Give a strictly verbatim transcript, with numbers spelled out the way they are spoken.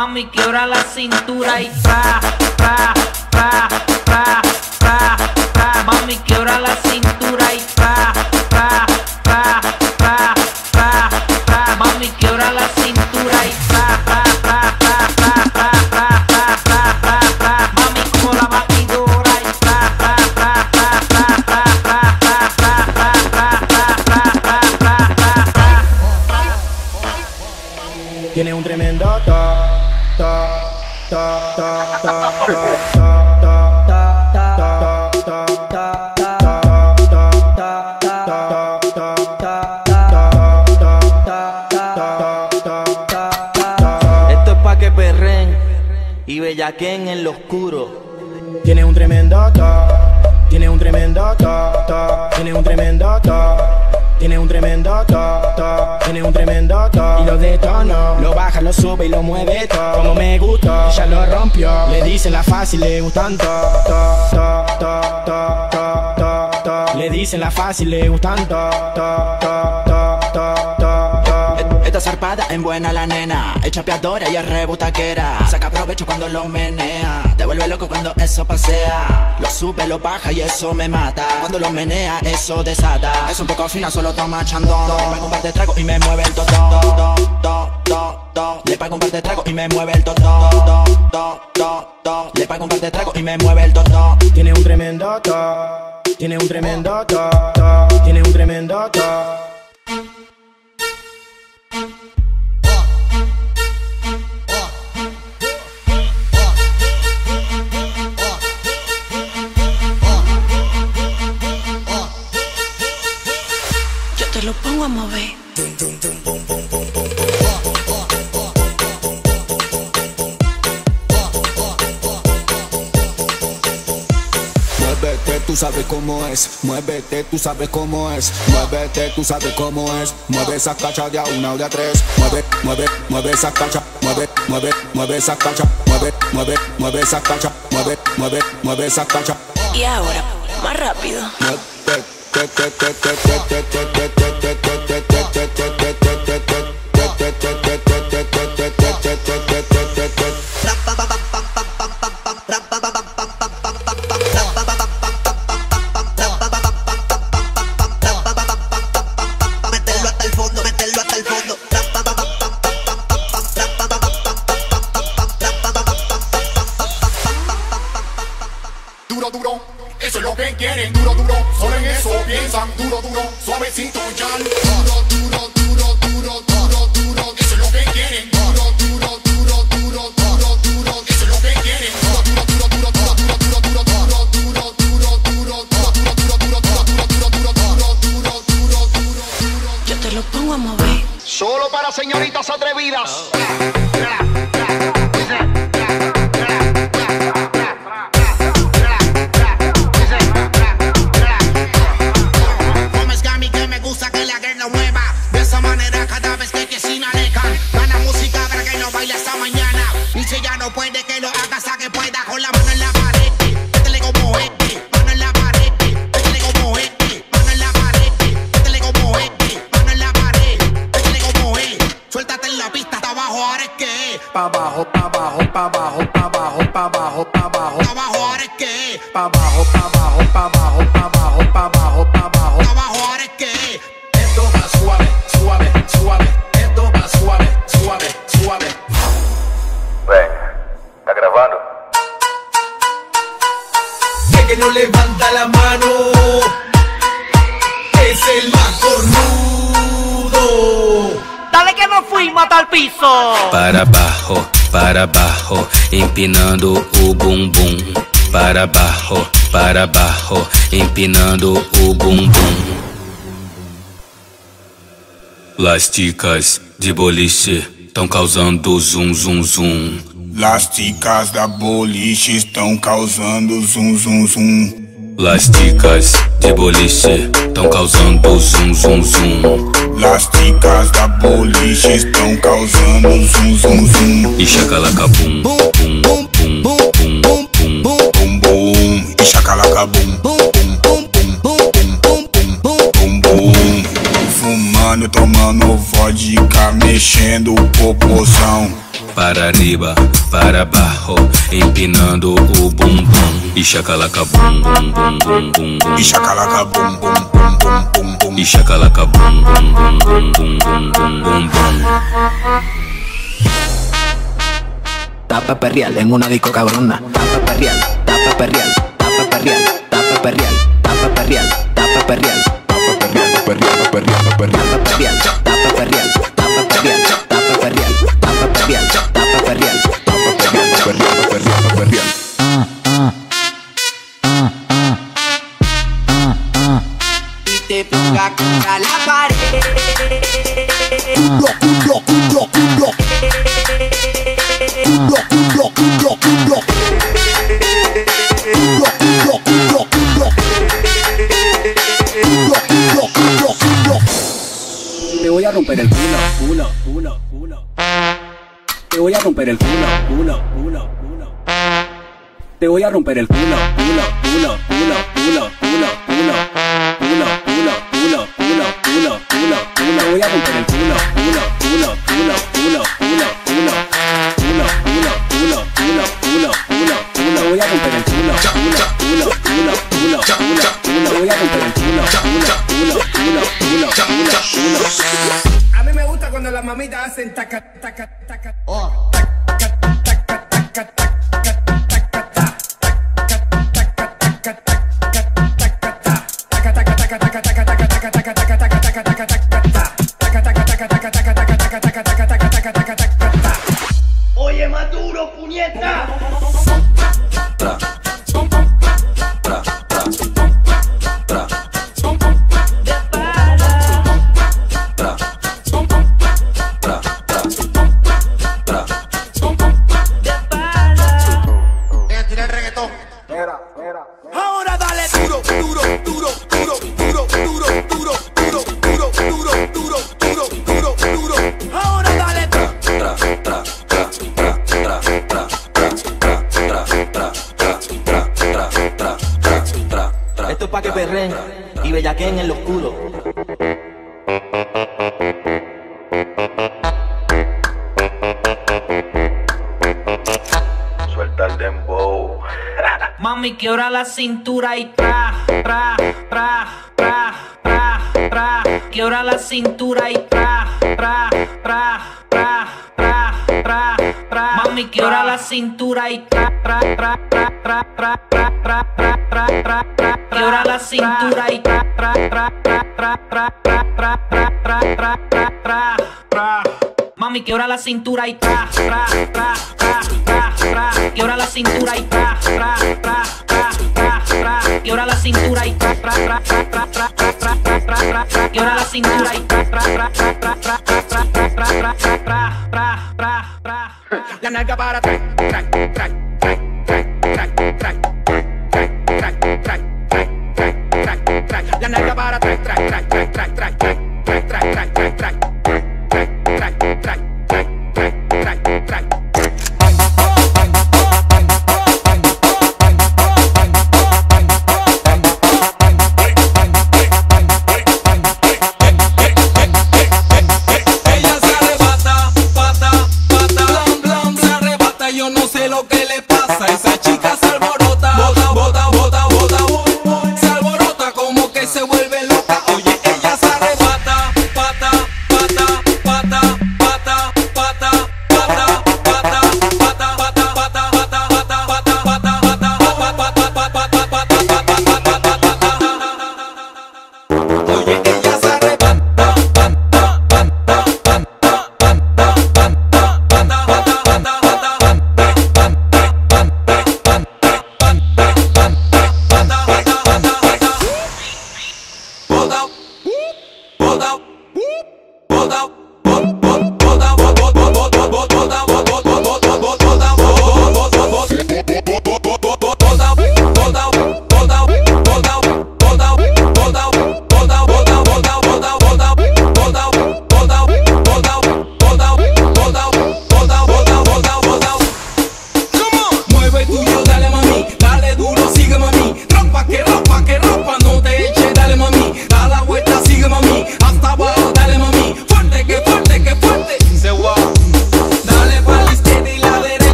Mami, quiebra la cintura y tra, tra, tra, tra, tra, tra. Mami, quiebra la cintura y tra, tra, tra, tra, tra, tra. Mami, quiebra la cintura y tra, tra, tra, tra, tra, tra, tra, tra, tra, tra, tra. Mami, como la batidora y tra, tra, tra, tra, tra, tra, tra, tra, tra, tra, tra, tra, tra, tra, tra. Tiene un tremendo ta, ta, ta, ta, ta, ta. Y bellaquen en lo oscuro. Tiene un tremendo ta, tiene un tremendo ta, ta, tiene un tremendo ta, tiene un tremendo ta, ta, tiene un tremendo ta. Y lo detona, lo baja, lo sube y lo mueve ta, como me gusta, ella lo rompió. Le dicen la fácil, le gustan ta, ta, ta, ta, ta, ta, ta, ta. Le dicen la fácil, le gustan ta, ta, ta, ta, ta, ta, ta. Está zarpada, en buena la nena, es chapeadora y es rebutaquera. Saca provecho cuando lo menea, te vuelve loco cuando eso pasea. Lo sube, lo baja y eso me mata. Cuando lo menea, eso desata. Es un poco fina, solo toma chandón. Le pago un par de tragos y me mueve el totón. Do, do, do, do. Le pago un par de tragos y me mueve el totón. Do, do, do, do. Le pago un par de tragos y me mueve el totón. Tiene un tremendo ta, tiene un tremendo ta, ta, tiene un tremendo ta. Te lo pongo a mover. Muévete, tú sabes cómo es. Muévete, tú sabes cómo es. Muévete, tú sabes cómo es. Mueve esa cacha de a una o de a tres. Mueve, mueve, mueve esa cacha. Mueve, mueve, mueve esa cacha. Mueve, mueve, mueve esa cacha. Mueve, mueve, mueve esa cacha. Y ahora, más rápido. Muévete. Duro, duro, eso es lo que quieren. Duro, duro, solo en eso piensan. Duro, duro, suavecito ya. Duro, duro, duro, duro, duro, duro, eso es lo que quieren. Duro, duro, duro, duro, duro, duro, eso es lo que quieren. Duro, duro, duro, duro, duro, duro, duro, duro, duro, duro, duro, duro, duro, duro. Yo te lo pongo a mover. Solo para señoritas atrevidas. No puede que lo haga, saque pueda con la mano en la pared. Métele como este, mano en la pared. Métele como este, mano en la pared. Métele como este, mano en la pared. Métele como este. Suéltate en la pista, hasta abajo, ahora es que es. Pa' abajo, pa' abajo, pa' abajo, pa' abajo, pa' abajo, pa' abajo. Hasta abajo, ahora es que es. Pa' abajo, pa' abajo, pa' abajo, pa' abajo, pa' abajo, pa' abajo. Hasta abajo, ahora es que es. Esto va suave, suave, suave. Esto va suave, suave, suave. ¿Está grabando? De que no levanta la mano es el más cornudo. Dale que nos fuimos hasta el piso. Para abajo, para abajo, empinando o bumbum. Para abajo, para abajo, empinando o bumbum. Las chicas de boliche estão causando zum zum zum. Las chicas da boliche estão causando zum zum zum. Las chicas de boliche estão causando zum zum zum. Las chicas da boliche estão causando zum zum zum. E chacalaca bum bum bum bum bum bum bum bum bum. E chacalaca bum bum bum bum bum bum bum bum. Fumando, tomando vodka, mexendo o popozão. para arriba, para abajo, empinando o bumbum. E chacalaca bum bum bum bum bum bum. Y chacalaca bum bum bum bum bum bum. E chacalaca bum bum bum bum bum bum bum bum bum. Tapa perreal en una disco cabrona. Tapa perreal, tapa perreal, tapa perreal, tapa perreal, tapa perreal, tapa perreal, tapa perreal, perreal, perreal, perreal, tapa perreal, tapa perreal, tapa perreal, tapa perreal, tapa perreal, tapa perreal, tapa perreal, perreal, perreal, perreal. Y te ponga contra la pared. Culo, culo, culo, culo. Culo, culo, culo, culo. Culo, culo, culo, culo. Culo, culo, culo, culo. Te voy a romper el culo, culo, culo, culo. Te voy a romper el culo, culo, culo, culo. Te voy a romper el culo, culo, culo, culo, culo, culo, culo, culo, culo, culo, culo, culo, culo, culo. Te voy a romper el culo, culo, culo, culo, culo, culo, culo, culo, culo, culo, culo, culo, culo, culo. Te voy a romper el culo, culo, culo, culo, culo, culo, culo. Te voy a romper el culo, culo, culo, culo, culo, culo, culo. A mí me gusta cuando las mamitas hacen taca, taca, taca. Oh. Oye, Maduro, puñeta. Tra, tra, tra, tra, tra, tra, tra, tra, Voy a tirar el reggaetón. Ahora dale duro, duro, duro, duro, duro, duro, duro, duro, duro, duro, duro, duro, duro, duro. Ahora dale. tra, tra, tra, tra, tra, tra, tra, tra, tra, tra, tra, tra, tra, tra, tra. Esto es pa' que perren y bellaqueen en lo oscuro. Suelta el dembow. Mami, quiebra la cintura y tra, tra, tra, tra, tra, tra. Quiebra la cintura y tra, tra, tra, tra, tra, tra, tra. Mami, quiebra la cintura y tra, tra, tra, tra, tra, tra, tra, tra, tra, tra, tra, tra. Quiebra la cintura y tra, tra, tra, tra, tra, tra, tra, tra, tra, tra, tra, tra, tra, tra. Mami, quiebra la cintura y tra, tra, tra, tra, tra, tra. Quiebra la cintura y tra, tra, tra, tra, tra, tra. Quiebra la cintura y tra, tra, tra, tra, tra, tra, tra, tra, tra, tra, tra. Quiebra la cintura y tra, tra, tra, tra, tra, tra, tra, tra, tra, tra, tra, tra, tra, tra, tra. La nalga para atrás, trae, trae.